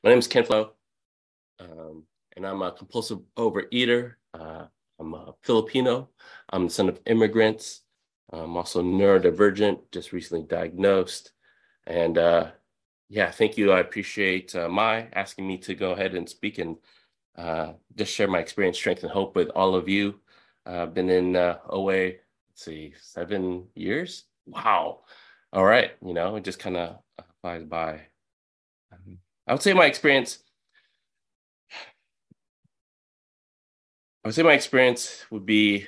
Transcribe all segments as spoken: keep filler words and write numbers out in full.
My name is Ken Flo, um, and I'm a compulsive overeater. Uh, I'm a Filipino. I'm the son of immigrants. I'm also neurodivergent, just recently diagnosed. And uh, yeah, thank you. I appreciate uh, Mai asking me to go ahead and speak and uh, just share my experience, strength, and hope with all of you. Uh, I've been in uh, O A, let's see, seven years. Wow. All right. You know, it just kind of flies by. Um, I would say my experience I would say my experience would be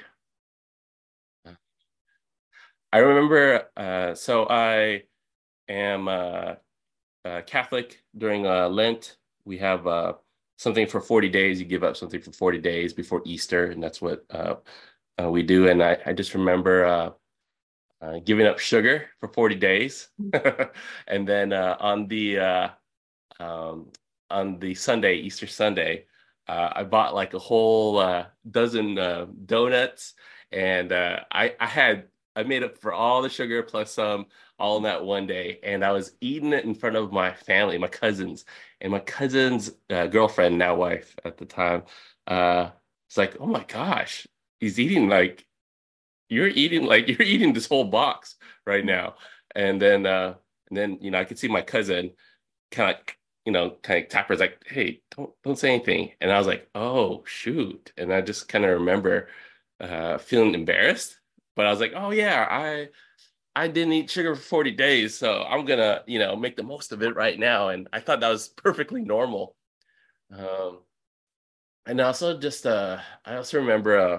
I remember uh so I am uh, uh Catholic during uh Lent. We have uh something for forty days. You give up something for forty days before Easter, and that's what uh, uh we do. And I, I just remember uh, uh giving up sugar for forty days. And then uh on the uh um on the Sunday, Easter Sunday, uh, I bought like a whole uh, dozen uh, donuts, and uh, I I had I made up for all the sugar plus some all in that one day, and I was eating it in front of my family, my cousins, and my cousin's uh, girlfriend, now wife at the time. Uh, it's like, oh my gosh, he's eating like you're eating like you're eating this whole box right now, and then uh, and then you know I could see my cousin kind of you know kind of tap her like, hey, don't don't say anything, and I was like, oh shoot, and I just kind of remember uh feeling embarrassed, but I was like, oh yeah, I I didn't eat sugar for forty days, so I'm gonna you know make the most of it right now, and I thought that was perfectly normal. um and also just uh I also remember uh,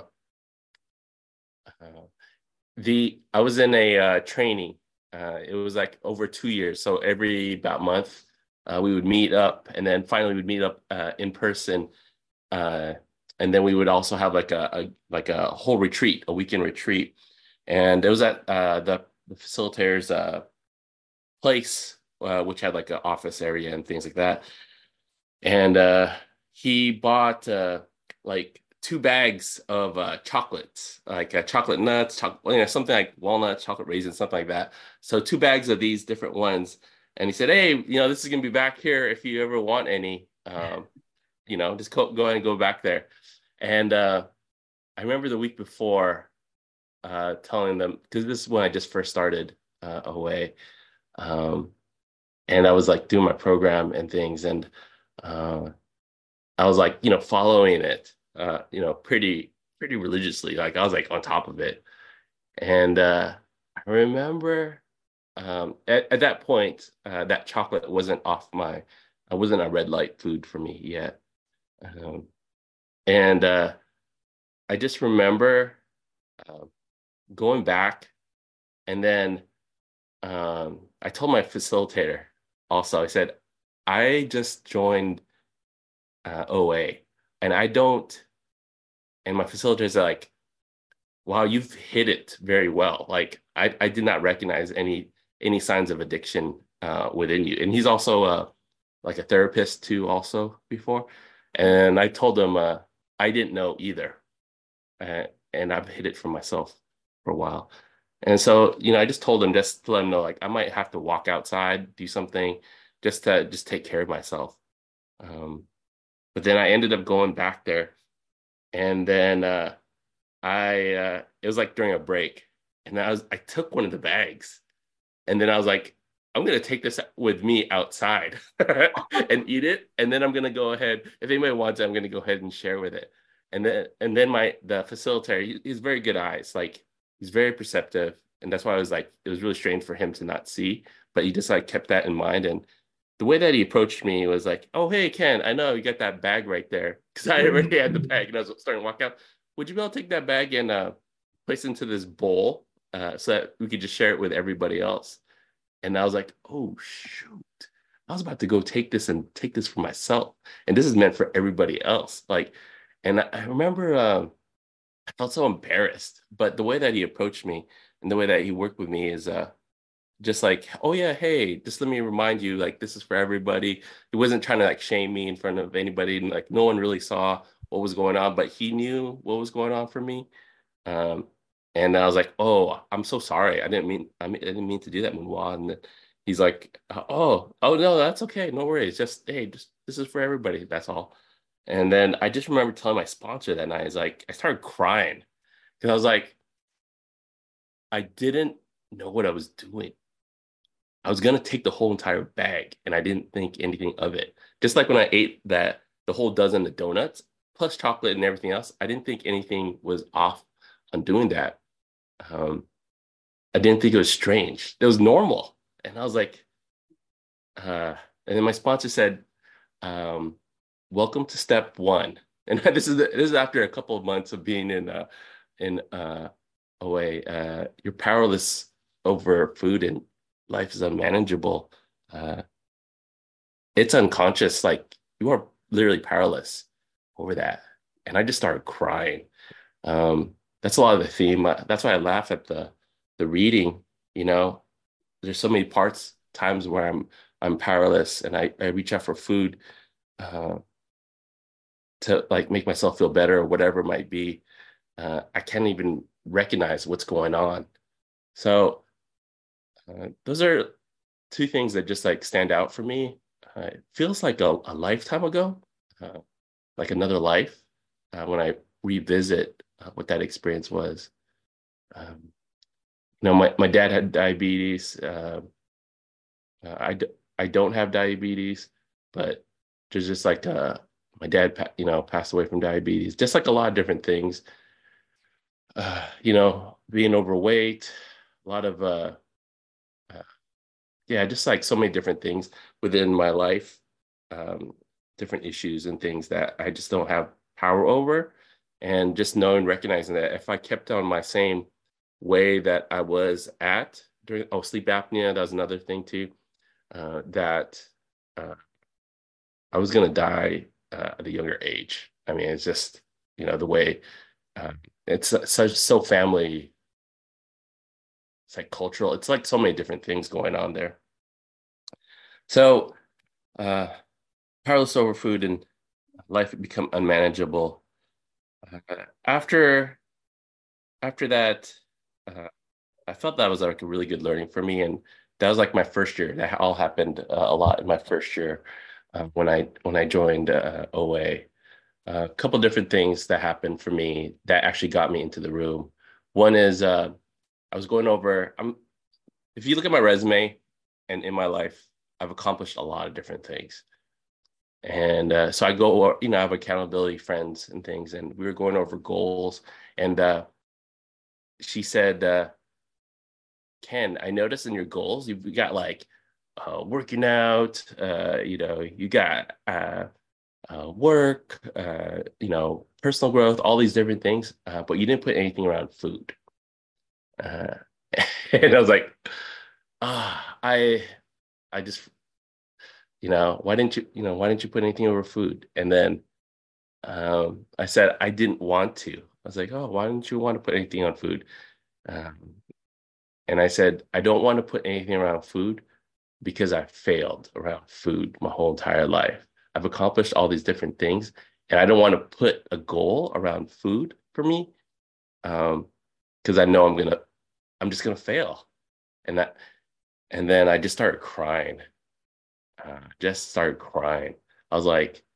uh the I was in a uh training. Uh it was like over two years, so every about month uh, we would meet up, and then finally we'd meet up uh, in person. Uh, and then we would also have like a, a like a whole retreat, a weekend retreat. And it was at uh, the, the facilitator's uh, place, uh, which had like an office area and things like that. And uh, he bought uh, like two bags of uh, chocolates, like uh, chocolate nuts, chocolate, you know, something like walnuts, chocolate raisins, something like that. So two bags of these different ones. And he said, "Hey, you know, this is gonna be back here if you ever want any. Um, you know, just go, go ahead and go back there." And uh, I remember the week before uh, telling them, because this is when I just first started uh, O A, um, and I was like doing my program and things, and uh, I was like, you know, following it, uh, you know, pretty pretty religiously. Like I was like on top of it, and uh, I remember um, at, at that point, uh, that chocolate wasn't off my, I wasn't a red light food for me yet, um, and uh, I just remember uh, going back, and then um, I told my facilitator also. I said, I just joined uh, O A, and I don't. And my facilitators are like, wow, you've hit it very well. Like I, I did not recognize any any signs of addiction uh, within you. And he's also uh, like a therapist too, also before. And I told him uh, I didn't know either, uh, and I've hid it from myself for a while. And so, you know, I just told him just to let him know, like I might have to walk outside, do something, just to just take care of myself. Um, but then I ended up going back there, and then uh, I uh it was like during a break, and I was I took one of the bags, and then I was like, I'm gonna take this with me outside and eat it, and then I'm gonna go ahead. If anybody wants it, I'm gonna go ahead and share with it. And then and then my the facilitator, he, he's very good eyes, like he's very perceptive, and that's why I was like, it was really strange for him to not see, but he just like kept that in mind. And the way that he approached me was like, "Oh, hey, Ken, I know you got that bag right there," because I already had the bag and I was starting to walk out. Would you be able to take that bag and uh, place it into this bowl uh, so that we could just share it with everybody else? And I was like, "Oh shoot! I was about to go take this and take this for myself, and this is meant for everybody else." Like, and I, I remember um, I felt so embarrassed, but the way that he approached me and the way that he worked with me is uh, just like, oh yeah, hey, just let me remind you, like this is for everybody. He wasn't trying to like shame me in front of anybody, and like no one really saw what was going on, but he knew what was going on for me. Um, and I was like, oh, I'm so sorry. I didn't mean, I mean, I didn't mean to do that, Moonwah. And He's like, oh, oh no, that's okay. No worries. Just, hey, just this is for everybody. That's all. And then I just remember telling my sponsor that night, is like, I started crying because I was like, I didn't know what I was doing. I was gonna take the whole entire bag and I didn't think anything of it. Just like when I ate that the whole dozen of donuts plus chocolate and everything else, I didn't think anything was off on doing that. Um, I didn't think it was strange. It was normal. And I was like, uh, and then my sponsor said, um, welcome to step one. And this is this is after a couple of months of being in uh in uh away. Uh, you're powerless over food and life is unmanageable. Uh, it's unconscious, like you are literally powerless over that. And I just started crying. Um, that's a lot of the theme. Uh, That's why I laugh at the the reading, you know. There's so many parts, times where I'm I'm powerless and I, I reach out for food uh to like make myself feel better or whatever it might be. Uh, I can't even recognize what's going on. So uh, those are two things that just like stand out for me. Uh, it feels like a, a lifetime ago, uh, like another life, uh, when I revisit uh, what that experience was. Um, you know, my, my dad had diabetes. Uh, uh, I, d- I don't have diabetes, but there's just like uh, my dad, pa- you know, passed away from diabetes, just like a lot of different things. Uh, you know, being overweight, a lot of uh, uh, yeah, just like so many different things within my life, um, different issues and things that I just don't have power over. And just knowing, recognizing that if I kept on my same way that I was at during, oh, sleep apnea, that was another thing too, uh, that uh, I was going to die uh, at a younger age. I mean, it's just, you know, the way uh, it's such so family, it's like cultural, it's like so many different things going on there. So, uh, powerless over food and life had become unmanageable. Uh, after after that, uh, I felt that was like a really good learning for me, and that was like my first year. That all happened uh, a lot in my first year uh, when I when I joined uh, O A. A couple different things that happened for me that actually got me into the room. One is uh, I was going over. I'm if you look at my resume and in my life, I've accomplished a lot of different things. And uh, so I go, you know, I have accountability friends and things, and we were going over goals. And uh, she said, uh, Ken, I noticed in your goals, you've got like uh, working out, uh, you know, you got uh, uh, work, uh, you know, personal growth, all these different things, uh, but you didn't put anything around food. Uh, and I was like, ah, I, I just, you know, why didn't you, you know, why didn't you put anything over food? And then Um, I said I didn't want to. I was like, oh, why didn't you want to put anything on food? Um, and I said, I don't want to put anything around food because I failed around food my whole entire life. I've accomplished all these different things, and I don't want to put a goal around food for me, um, because I know I'm gonna, I'm just gonna fail. And that, and then I just started crying. Uh, just started crying. I was like,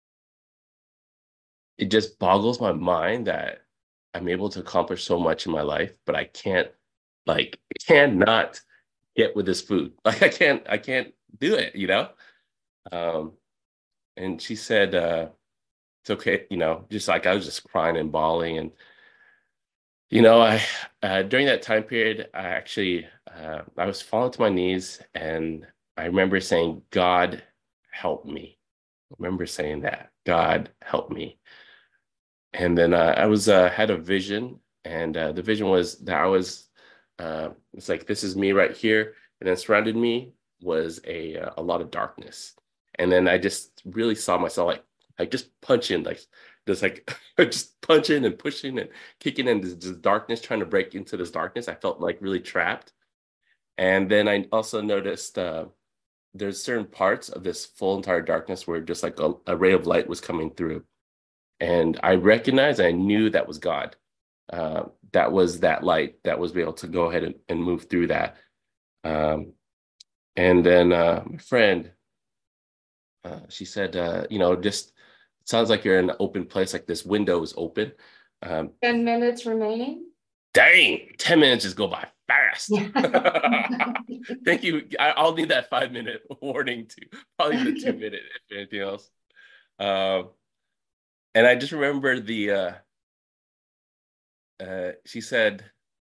it just boggles my mind that I'm able to accomplish so much in my life, but I can't like cannot get with this food. Like I can't I can't do it, you know? Um and she said uh it's okay, you know, just like I was just crying and bawling and you know, I uh during that time period I actually uh I was falling to my knees and I remember saying, God help me. I remember saying that. God help me. And then uh, I was uh, had a vision, and uh, the vision was that I was uh, it's like this is me right here, and then surrounded me was a uh, a lot of darkness, and then I just really saw myself like like just punching like just like just punching and pushing and kicking in this, this darkness, trying to break into this darkness. I felt like really trapped, and then I also noticed uh, there's certain parts of this full entire darkness where just like a, a ray of light was coming through and I recognized, I knew that was God. Uh, that was that light that was able to go ahead and, and move through that. Um, And then uh, my friend, uh, she said, uh, you know, just it sounds like you're in an open place, like this window is open. Um, ten minutes remaining. Dang, ten minutes just go by fast. Yeah. Thank you. I, I'll need that five minute warning too. Probably the two minute, if anything else. Um, and I just remember the, uh, uh, she said,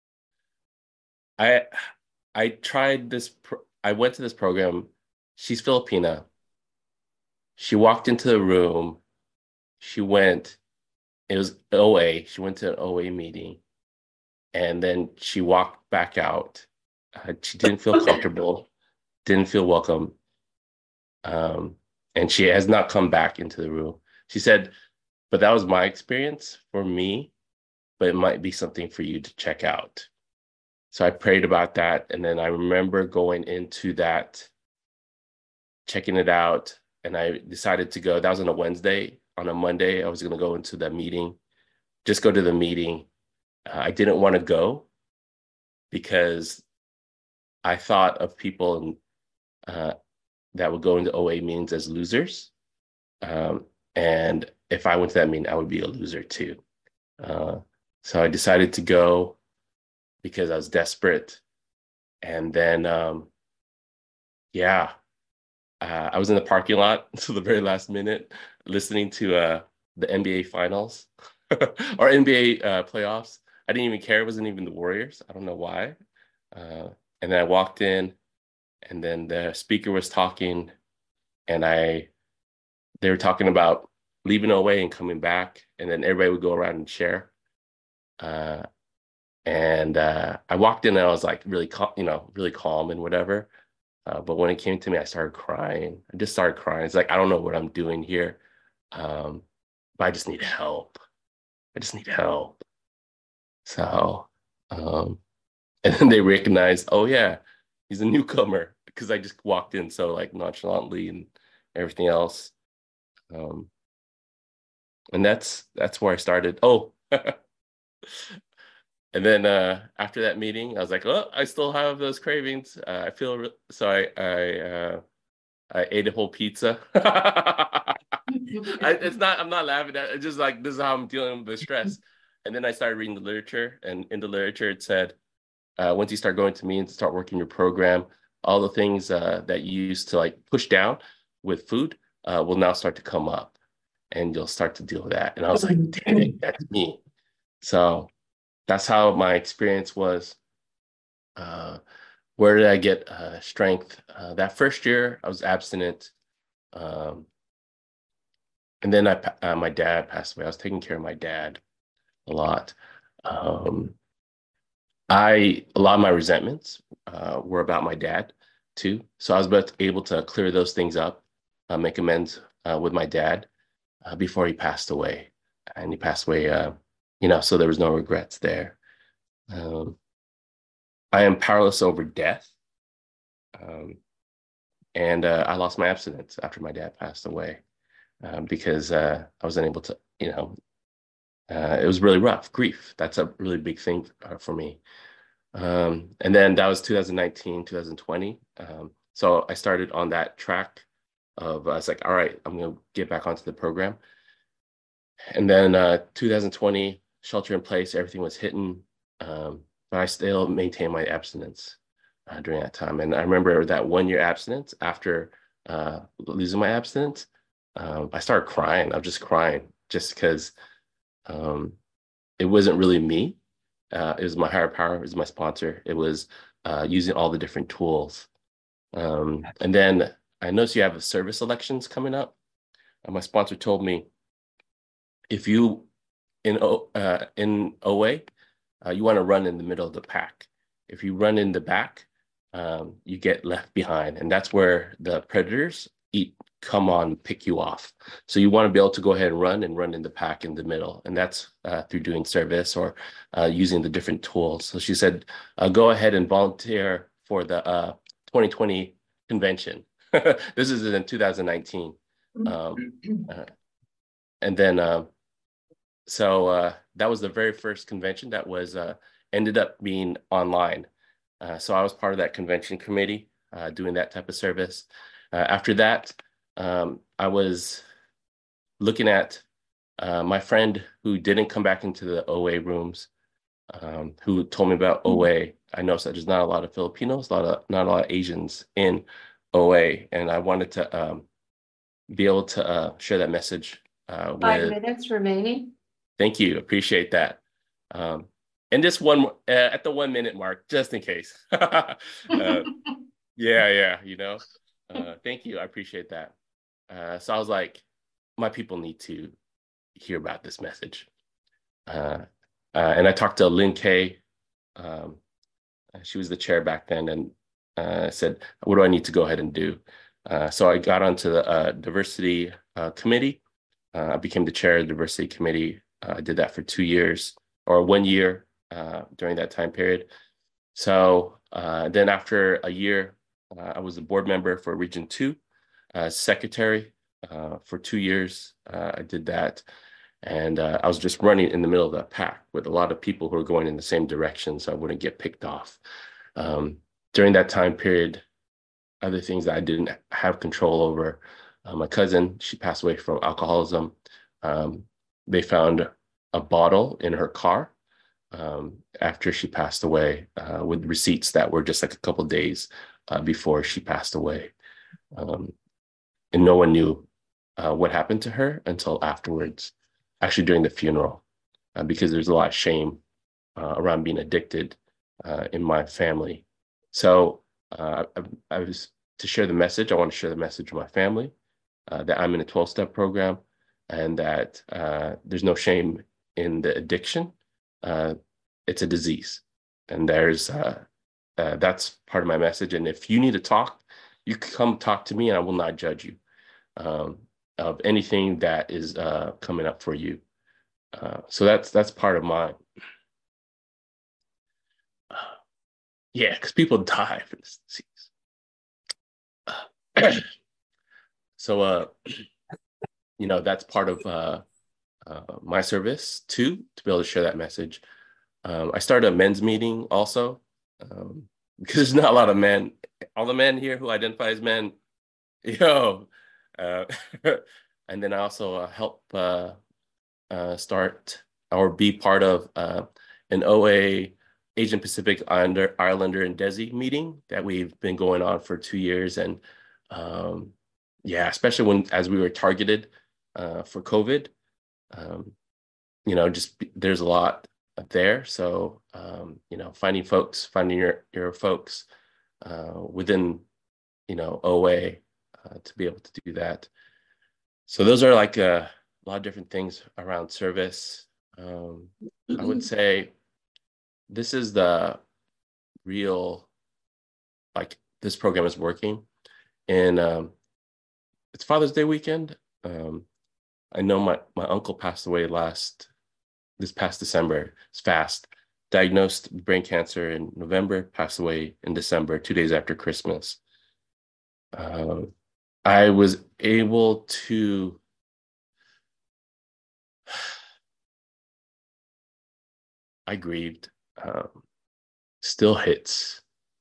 I, I tried this, pro- I went to this program. She's Filipina. She walked into the room. She went, it was O A. She went to an O A meeting and then she walked back out. Uh, she didn't feel comfortable, didn't feel welcome. Um, and she has not come back into the room. She said, but that was my experience for me, but it might be something for you to check out. So I prayed about that. And then I remember going into that, checking it out, and I decided to go. That was on a Wednesday. On a Monday, I was going to go into the meeting, just go to the meeting. Uh, I didn't want to go because I thought of people uh, that would go into O A meetings as losers. Um, and if I went to that meeting, I would be a loser too. Uh, so I decided to go because I was desperate. And then, um, yeah, uh, I was in the parking lot until the very last minute, listening to uh, the N B A finals or N B A uh, playoffs. I didn't even care. It wasn't even the Warriors. I don't know why. Uh, and then I walked in, and then the speaker was talking, and I they were talking about leaving away and coming back, and then everybody would go around and share. Uh, and uh, I walked in and I was like really, cal- you know, really calm and whatever. Uh, but when it came to me, I started crying. I just started crying. It's like I don't know what I'm doing here, um, but I just need help. I just need help. So, um, and then they recognized, oh yeah, he's a newcomer because I just walked in so like nonchalantly and everything else. Um, and that's that's where I started. Oh, and then uh, after that meeting, I was like, oh, I still have those cravings. Uh, I feel re- so. I I uh, I ate a whole pizza. I, it's not. I'm not laughing at it. It's just like this is how I'm dealing with the stress. And then I started reading the literature, and in the literature it said, uh, once you start going to meetings, start working your program, all the things uh, that you used to like push down with food uh, will now start to come up, and you'll start to deal with that. And I was like, dang it, that's me. So that's how my experience was. Uh, where did I get uh, strength? Uh, that first year, I was abstinent. Um, and then I, uh, my dad passed away. I was taking care of my dad a lot. Um, I, a lot of my resentments uh, were about my dad too. So I was about to, able to clear those things up, uh, make amends uh, with my dad uh, before he passed away. And he passed away, uh, you know, so there was no regrets there. Um, I am powerless over death. Um, and uh, I lost my abstinence after my dad passed away um, because uh, I wasn't able to, you know, uh, it was really rough. Grief, that's a really big thing uh, for me. Um, and then that was two thousand nineteen, two thousand twenty. Um, so I started on that track of uh, I was like, all right, I'm gonna get back onto the program. And then uh, two thousand twenty, shelter in place, everything was hitting, um, but I still maintained my abstinence uh, during that time. And I remember that one year abstinence after uh, losing my abstinence, um, I started crying. I was just crying just because um, it wasn't really me. Uh, it was my higher power. It was my sponsor. It was uh, using all the different tools. Um, and then I noticed you have service elections coming up. And my sponsor told me if you in O uh, in O A, uh, you want to run in the middle of the pack. If you run in the back, um, you get left behind, and that's where the predators eat come on pick you off. So you want to be able to go ahead and run and run in the pack in the middle, and that's uh, through doing service or uh, using the different tools. So she said, uh, go ahead and volunteer for the uh, twenty twenty convention. This is in two thousand nineteen. Um, uh, and then uh, so uh, that was the very first convention that was uh, ended up being online. Uh, so I was part of that convention committee. uh, doing that type of service. Uh, after that, um, I was looking at uh, my friend who didn't come back into the O A rooms, um, who told me about O A. I noticed that there's not a lot of Filipinos, a lot of not a lot of Asians in O A, and I wanted to um, be able to uh, share that message uh, Five with. minutes remaining. Thank you, appreciate that. Um, and this one uh, at the one minute mark, just in case. uh, yeah, yeah, you know. Uh, thank you, I appreciate that. Uh, so I was like, my people need to hear about this message. Uh, uh, and I talked to Lynn Kay. Um, she was the chair back then, and uh, said, what do I need to go ahead and do? Uh, so I got onto the uh, diversity uh, committee. Uh, I became the chair of the diversity committee. Uh, I did that for two years or one year uh, during that time period. So uh, then after a year, uh, I was a board member for Region two, uh, secretary uh, for two years. Uh, I did that. And uh, I was just running in the middle of that pack with a lot of people who were going in the same direction, so I wouldn't get picked off. Um, during that time period, other things that I didn't have control over, uh, my cousin, she passed away from alcoholism. Um, they found a bottle in her car um, after she passed away uh, with receipts that were just like a couple days uh, before she passed away. Um, and no one knew uh, what happened to her until afterwards, actually during the funeral, uh, because there's a lot of shame uh, around being addicted uh, in my family. So uh, I, I was to share the message. I want to share the message with my family uh, that I'm in a twelve-step program and that uh, there's no shame in the addiction. Uh, it's a disease, and there's uh, uh, that's part of my message. And if you need to talk, you can come talk to me, and I will not judge you um, of anything that is uh, coming up for you. Uh, so that's that's part of mine. Uh, yeah, because people die from this disease. Uh, so, uh, you know, that's part of uh, uh, my service too, to be able to share that message. Um, I started a men's meeting also um, because there's not a lot of men. All the men here who identify as men, yo. Uh, and then I also uh, help uh, uh, start or be part of uh, an O A Asian Pacific Islander, Islander and Desi meeting that we've been going on for two years. And um, yeah, especially when as we were targeted uh, for COVID, um, you know, just there's a lot there. So, um, you know, finding folks, finding your, your folks uh, within, you know, O A uh, to be able to do that. So those are like a, a lot of different things around service. Um, I would say this is the real, like this program is working. And um, it's Father's Day weekend. Um, I know my, my uncle passed away last, this past December. It's fast. Diagnosed brain cancer in November, passed away in December, two days after Christmas. Uh, I was able to I grieved. Um, still hits.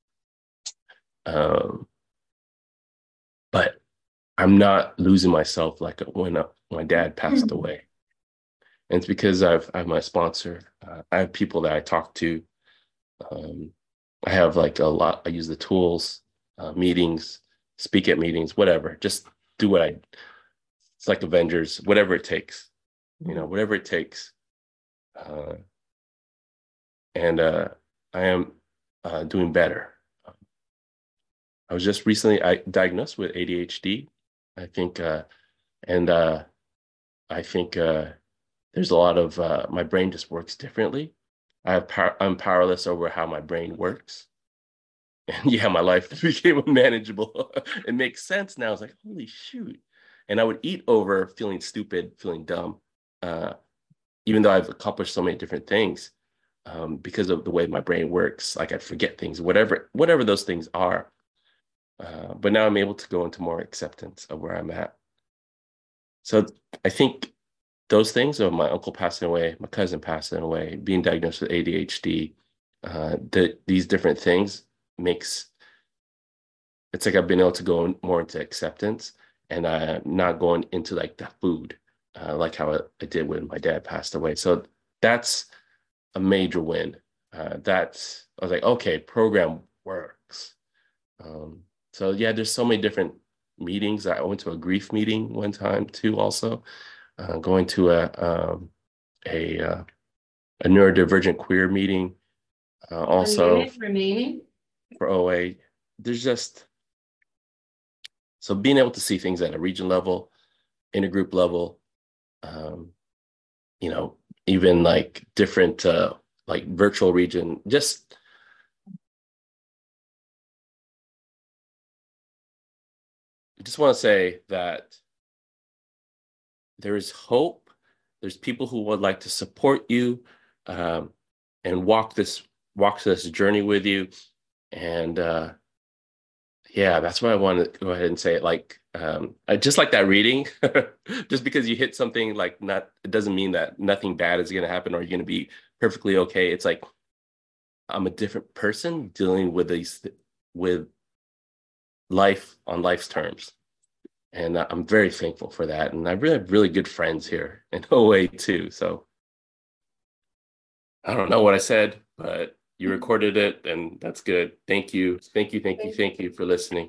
Um, but I'm not losing myself like when uh, my dad passed away. And it's because I've I have my sponsor. Uh, I have people that I talk to. Um, I have like a lot. I use the tools, uh, meetings, speak at meetings, whatever. Just do what I. It's like Avengers, whatever it takes. You know, whatever it takes. Uh, and uh, I am uh, doing better. I was just recently I, diagnosed with A D H D. I think, uh, and uh, I think uh, there's a lot of uh, my brain just works differently. I have power, I'm powerless over how my brain works. And yeah, my life became unmanageable. It makes sense now. It's like, holy shoot. And I would eat over feeling stupid, feeling dumb, uh, even though I've accomplished so many different things um, because of the way my brain works. Like I forget things, whatever, whatever those things are. Uh, but now I'm able to go into more acceptance of where I'm at. So I think those things of my uncle passing away, my cousin passing away, being diagnosed with A D H D, uh, the, these different things makes it's like I've been able to go more into acceptance and uh, not going into like the food, uh, like how I, I did when my dad passed away. So that's a major win. Uh, that's I was like, okay, program works. Um, so yeah, there's so many different meetings. I went to a grief meeting one time too, also uh, going to a um, a uh, a neurodivergent queer meeting, uh, also remaining. for O A. There's just so being able to see things at a region level, intergroup level, um, you know, even like different uh, like virtual region, just I just want to say that there is hope. There's people who would like to support you um, and walk this walk this journey with you. And uh, yeah, that's why I want to go ahead and say it. Like, um, I just like that reading. Just because you hit something like not, it doesn't mean that nothing bad is going to happen or you're going to be perfectly okay. It's like I'm a different person dealing with these with life on life's terms. And I'm very thankful for that. And I really have really good friends here in O A too. So I don't know what I said, but you recorded it and that's good. Thank you. Thank you. Thank you. Thank you for listening.